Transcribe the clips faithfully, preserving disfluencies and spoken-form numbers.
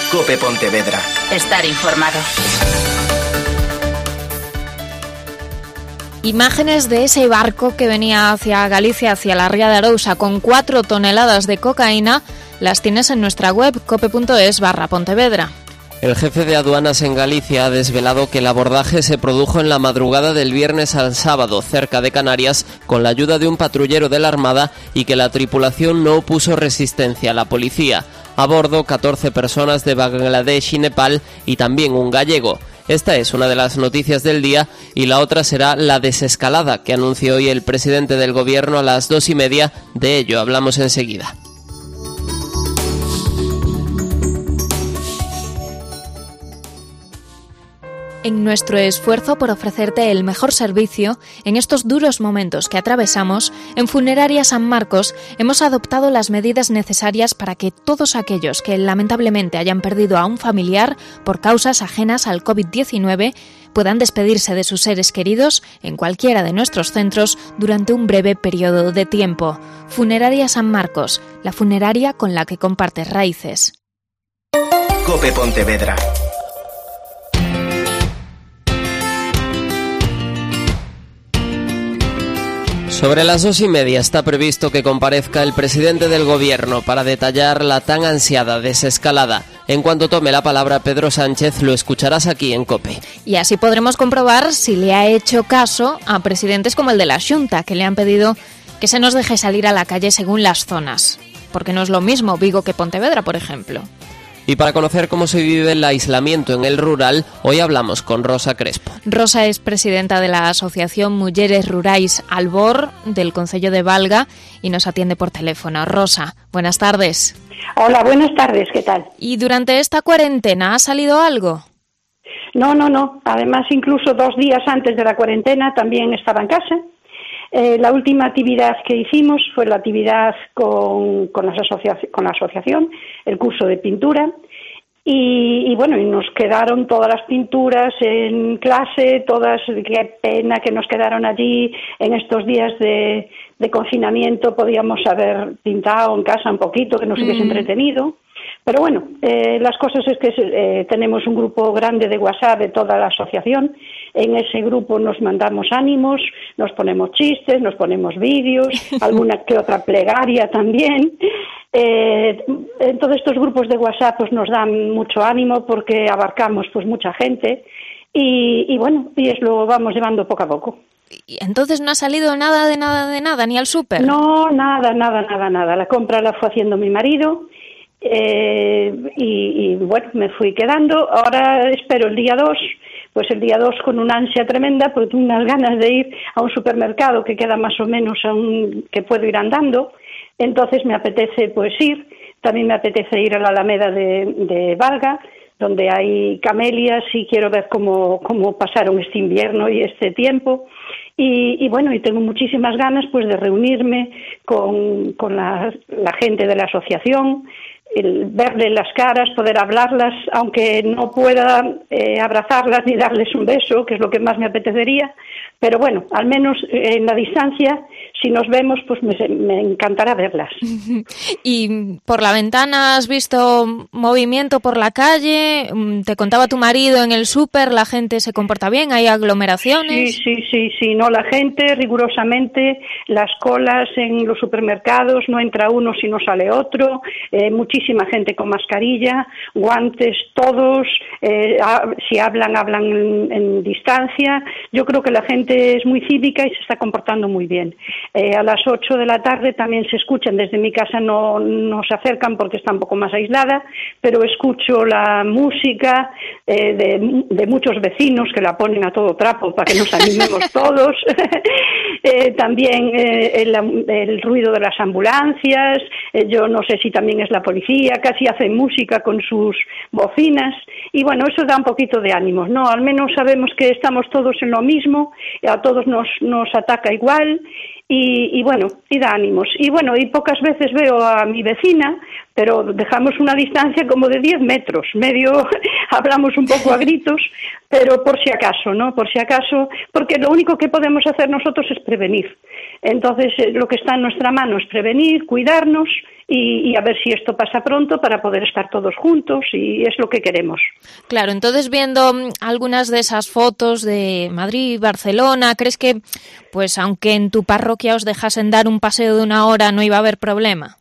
COPE Pontevedra. Estar informado. Imágenes de ese barco que venía hacia Galicia, hacia la Ría de Arousa, con cuatro toneladas de cocaína, las tienes en nuestra web cope.es barra Pontevedra. El jefe de aduanas en Galicia ha desvelado que el abordaje se produjo en la madrugada del viernes al sábado, cerca de Canarias, con la ayuda de un patrullero de la Armada y que la tripulación no opuso resistencia a la policía. A bordo, catorce personas de Bangladesh y Nepal y también un gallego. Esta es una de las noticias del día y la otra será la desescalada que anunció hoy el presidente del gobierno a las dos y media. De ello hablamos enseguida. En nuestro esfuerzo por ofrecerte el mejor servicio, en estos duros momentos que atravesamos, en Funeraria San Marcos hemos adoptado las medidas necesarias para que todos aquellos que lamentablemente hayan perdido a un familiar por causas ajenas al covid diecinueve puedan despedirse de sus seres queridos en cualquiera de nuestros centros durante un breve periodo de tiempo. Funeraria San Marcos, la funeraria con la que compartes raíces. COPE Pontevedra. Sobre las dos y media está previsto que comparezca el presidente del gobierno para detallar la tan ansiada desescalada. En cuanto tome la palabra Pedro Sánchez, lo escucharás aquí en COPE. Y así podremos comprobar si le ha hecho caso a presidentes como el de la Xunta, que le han pedido que se nos deje salir a la calle según las zonas. Porque no es lo mismo Vigo que Pontevedra, por ejemplo. Y para conocer cómo se vive el aislamiento en el rural, hoy hablamos con Rosa Crespo. Rosa es presidenta de la Asociación Mulleres Rurais Albor del Concello de Valga y nos atiende por teléfono. Rosa, buenas tardes. Hola, buenas tardes, ¿qué tal? ¿Y durante esta cuarentena ha salido algo? No, no, no. Además, incluso dos días antes de la cuarentena también estaba en casa. Eh, la última actividad que hicimos fue la actividad con, con, las asocia- con la asociación, el curso de pintura, y, y bueno, y nos quedaron todas las pinturas en clase, todas, qué pena que nos quedaron allí en estos días de, de confinamiento, podíamos haber pintado en casa un poquito, que nos mm. hubiese entretenido. Pero bueno, eh, las cosas es que eh, tenemos un grupo grande de WhatsApp de toda la asociación. En ese grupo nos mandamos ánimos, nos ponemos chistes, nos ponemos vídeos, alguna que otra plegaria también. Eh, en todos estos grupos de WhatsApp pues nos dan mucho ánimo porque abarcamos pues mucha gente y, y bueno, y es lo vamos llevando poco a poco. ¿Y entonces no ha salido nada de nada de nada, ni al súper? No, nada, nada, nada, nada. La compra la fue haciendo mi marido. Eh, y, y bueno, me fui quedando. Ahora espero el día dos, pues el día dos con una ansia tremenda, porque tengo unas ganas de ir a un supermercado que queda más o menos a un, que puedo ir andando. Entonces me apetece pues ir. También me apetece ir a la Alameda de, de Valga, donde hay camelias y quiero ver cómo, cómo pasaron este invierno y este tiempo. Y, y bueno, y tengo muchísimas ganas pues de reunirme con, con la, la gente de la asociación, el verle las caras, poder hablarlas, aunque no pueda eh, abrazarlas ni darles un beso, que es lo que más me apetecería, pero bueno, al menos eh, en la distancia, si nos vemos, pues me, me encantará verlas. ¿Y por la ventana has visto movimiento por la calle? Te contaba tu marido en el súper, ¿la gente se comporta bien? ¿Hay aglomeraciones? Sí, sí, sí, sí, no, la gente rigurosamente, las colas en los supermercados, no entra uno si no sale otro, eh, muchísimas Muchísima gente con mascarilla, guantes, todos, eh, si hablan, hablan en, en distancia. Yo creo que la gente es muy cívica y se está comportando muy bien. Eh, a las ocho de la tarde también se escuchan, desde mi casa no, no se acercan porque está un poco más aislada, pero escucho la música eh, de, de muchos vecinos que la ponen a todo trapo para que nos animemos todos. eh, también eh, el, el ruido de las ambulancias, eh, yo no sé si también es la policía, casi hacen música con sus bocinas y bueno, eso da un poquito de ánimos, ¿no? Al menos sabemos que estamos todos en lo mismo, a todos nos, nos ataca igual y, y bueno, y da ánimos. Y bueno, y pocas veces veo a mi vecina, pero dejamos una distancia como de diez metros, medio hablamos un poco a gritos, pero por si acaso, ¿no? Por si acaso, porque lo único que podemos hacer nosotros es prevenir. Entonces, eh, lo que está en nuestra mano es prevenir, cuidarnos y, y a ver si esto pasa pronto para poder estar todos juntos, y es lo que queremos. Claro, entonces viendo algunas de esas fotos de Madrid y Barcelona, ¿crees que, pues aunque en tu parroquia os dejasen dar un paseo de una hora, no iba a haber problema?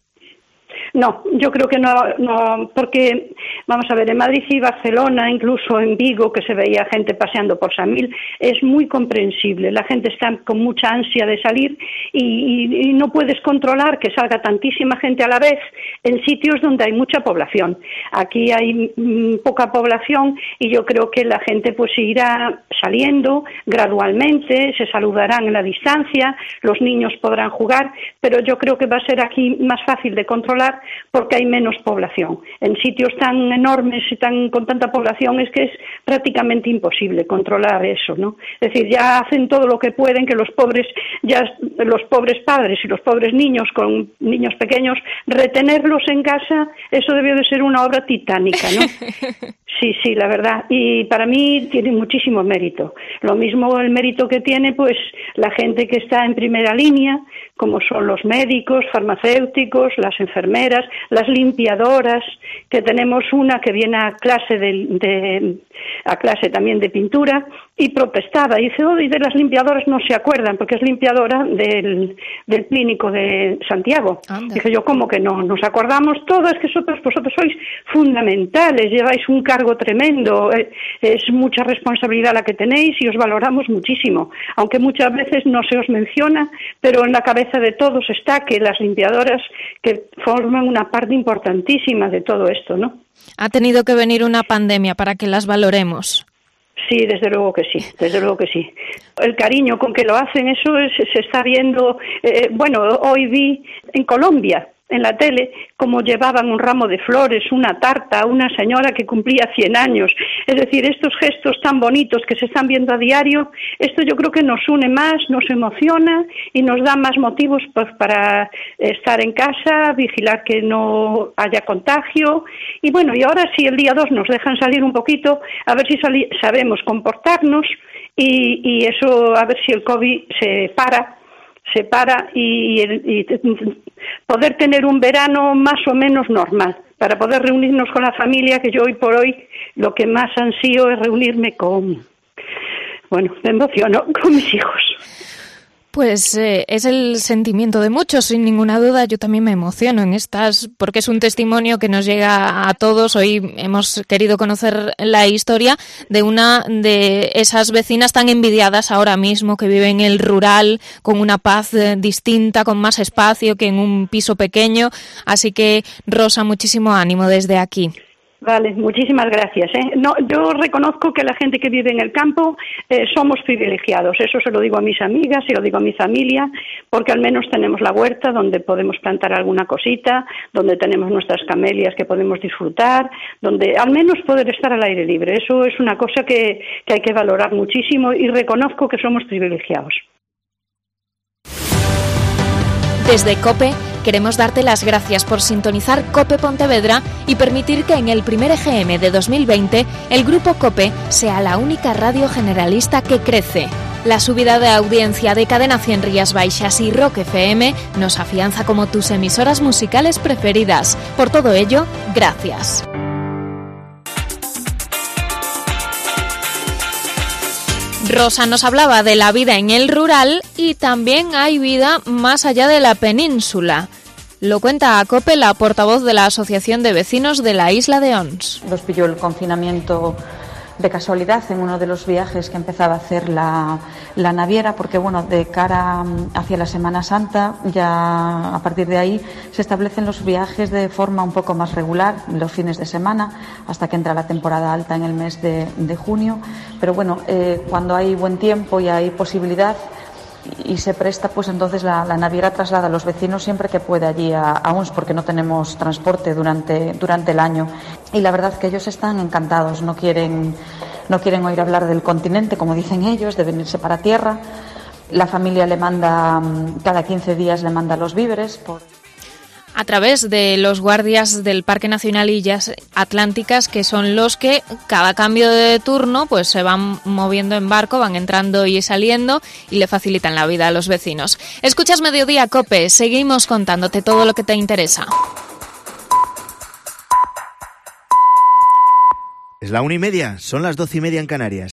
No, yo creo que no, no, porque, vamos a ver, en Madrid y Barcelona, incluso en Vigo, que se veía gente paseando por Samil, es muy comprensible. La gente está con mucha ansia de salir y, y, y no puedes controlar que salga tantísima gente a la vez en sitios donde hay mucha población. Aquí hay mm, poca población y yo creo que la gente pues irá saliendo gradualmente, se saludarán en la distancia, los niños podrán jugar, pero yo creo que va a ser aquí más fácil de controlar porque hay menos población. En sitios tan enormes y tan con tanta población es que es prácticamente imposible controlar eso, ¿no? Es decir, ya hacen todo lo que pueden, que los pobres, ya los pobres padres y los pobres niños con niños pequeños, retenerlos en casa, eso debió de ser una obra titánica, ¿no? Sí, sí, la verdad. Y para mí tiene muchísimo mérito. Lo mismo el mérito que tiene, pues, la gente que está en primera línea, como son los médicos, farmacéuticos, las enfermeras, las limpiadoras, que tenemos una que viene a clase de, de a clase también de pintura y protestaba. Y dice, oh, y de las limpiadoras no se acuerdan, porque es limpiadora del, del clínico de Santiago. Anda. Dije yo, ¿cómo que no? Nos acordamos todas que vosotros, vosotros sois fundamentales, lleváis un cargo tremendo, es mucha responsabilidad la que tenéis y os valoramos muchísimo, aunque muchas veces no se os menciona, pero en la cabeza de todos está que las limpiadoras que forman una parte importantísima de todo esto, ¿no? Ha tenido que venir una pandemia para que las valoremos. Sí, desde luego que sí, desde luego que sí. El cariño con que lo hacen, eso es, se está viendo, eh, bueno, hoy vi en Colombia, en la tele, como llevaban un ramo de flores, una tarta a una señora que cumplía cien años. Es decir, estos gestos tan bonitos que se están viendo a diario, esto yo creo que nos une más, nos emociona y nos da más motivos pues, para estar en casa, vigilar que no haya contagio. Y bueno, y ahora si el día dos nos dejan salir un poquito, a ver si sali- sabemos comportarnos y, y eso, a ver si el COVID se para, se para y, y, y poder tener un verano más o menos normal, para poder reunirnos con la familia, que yo hoy por hoy lo que más ansío es reunirme con, bueno, me emociono, con mis hijos. Pues eh, es el sentimiento de muchos, sin ninguna duda. Yo también me emociono en estas, porque es un testimonio que nos llega a todos. Hoy hemos querido conocer la historia de una de esas vecinas tan envidiadas ahora mismo, que vive en el rural, con una paz eh, distinta, con más espacio que en un piso pequeño. Así que, Rosa, muchísimo ánimo desde aquí. Vale, muchísimas gracias. ¿eh? No, yo reconozco que la gente que vive en el campo eh, somos privilegiados. Eso se lo digo a mis amigas, se lo digo a mi familia, porque al menos tenemos la huerta donde podemos plantar alguna cosita, donde tenemos nuestras camelias que podemos disfrutar, donde al menos poder estar al aire libre. Eso es una cosa que, que hay que valorar muchísimo y reconozco que somos privilegiados. Desde COPE queremos darte las gracias por sintonizar COPE Pontevedra y permitir que en el primer E G M de dos mil veinte el Grupo COPE sea la única radio generalista que crece. La subida de audiencia de Cadena cien Rías Baixas y Rock F M nos afianza como tus emisoras musicales preferidas. Por todo ello, gracias. Rosa nos hablaba de la vida en el rural y también hay vida más allá de la península. Lo cuenta a COPE la portavoz de la Asociación de Vecinos de la Isla de Ons. Los pilló el confinamiento de casualidad en uno de los viajes que empezaba a hacer la, la naviera, porque bueno, de cara hacia la Semana Santa, ya a partir de ahí se establecen los viajes de forma un poco más regular, los fines de semana, hasta que entra la temporada alta en el mes de, de junio. Pero bueno, eh, cuando hay buen tiempo y hay posibilidad y se presta, pues entonces la, la naviera traslada a los vecinos siempre que puede allí a, a Ons, porque no tenemos transporte durante, durante el año. Y la verdad que ellos están encantados, no quieren, no quieren oír hablar del continente, como dicen ellos, de venirse para tierra. La familia le manda, cada quince días le manda los víveres. Por... a través de los guardias del Parque Nacional Illas Atlánticas, que son los que cada cambio de turno pues se van moviendo en barco, van entrando y saliendo y le facilitan la vida a los vecinos. Escuchas Mediodía COPE, seguimos contándote todo lo que te interesa. Es la una y media, son las doce y media en Canarias.